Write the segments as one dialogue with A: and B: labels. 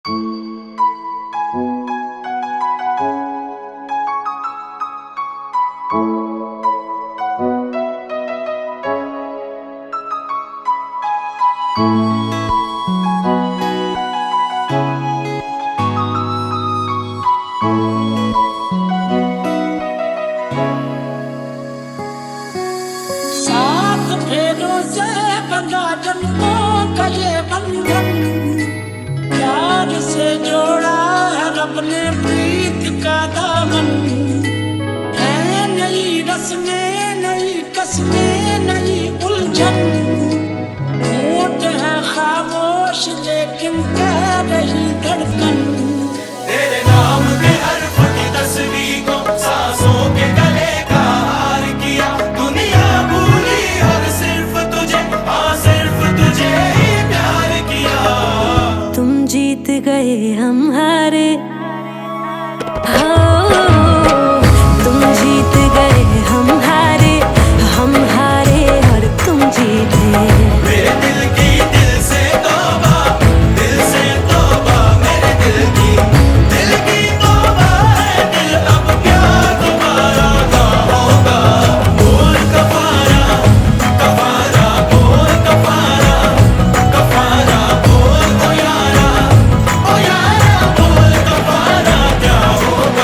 A: सात फेरों से बंधा जन्मों का ये बंधन, प्यार से जोड़ा है रब ने प्रीत का दामन। है नई रस्में, नई कस्में, नई उलझन, होंठ है खामोश लेकिन कह रही धड़कन।
B: तेरे नाम के हर्फ की तस्वीर को सांसों के गले का हार किया। दुनिया भूली और सिर्फ तुझे, हाँ सिर्फ तुझे ही प्यार किया।
C: तुम जीत गए हम हारे, तुम जीत गए हम हारे और तुम जीते।
B: मेरे दिल की दिल से तौबा, दिल से तौबा, मेरे दिल की तौबा है। दिल अब क्या दोबारा ना होगा। बोल कफारा, कफारा बोल कफारा, कफारा बोल ओ यारा बोल कफारा क्या होगा।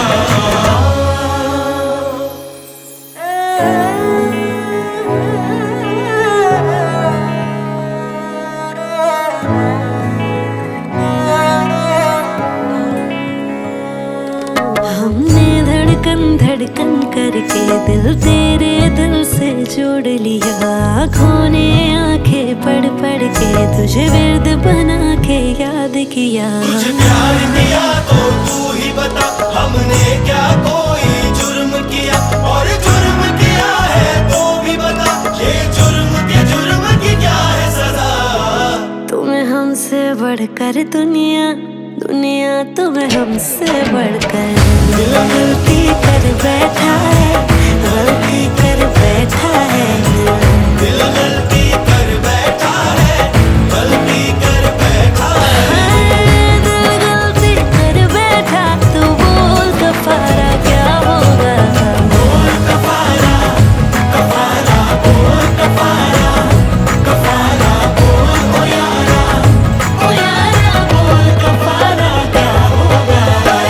C: हमने धड़कन धड़कन करके दिल तेरे दिल से जोड़ लिया। आँखों ने आंखें पढ़ पढ़ के तुझे विर्द बना के याद किया।
B: तुझे प्यार किया तो तू ही बता, हमने क्या कोई जुर्म किया। और जुर्म किया है तो भी बता, ये जुर्म की क्या है सजा।
C: तुम्हें हमसे बढ़कर दुनिया, दुनिया तुम्हें हमसे बढ़कर। दिल गलती कर बैठा है, गलती कर बैठा है।
B: दिल गलती कर बैठा है, गलती कर बैठा है।
C: दिल गलती कर बैठा, तू बोल कफारा क्या होगा।
B: बोल कफारा, कफारा बोल कफारा, कफारा बोल ओ यारा बोल कफारा क्या होगा।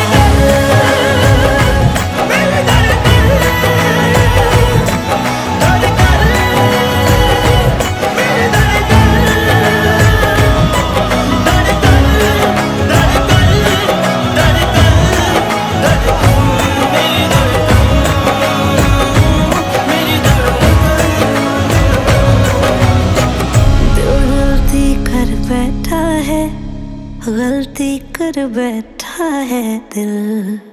B: मेरे धड़कन, धड़कन, मेरे धड़कन, धड़कन,
C: दिल गलती कर बैठा है, गलती कर बैठा है दिल।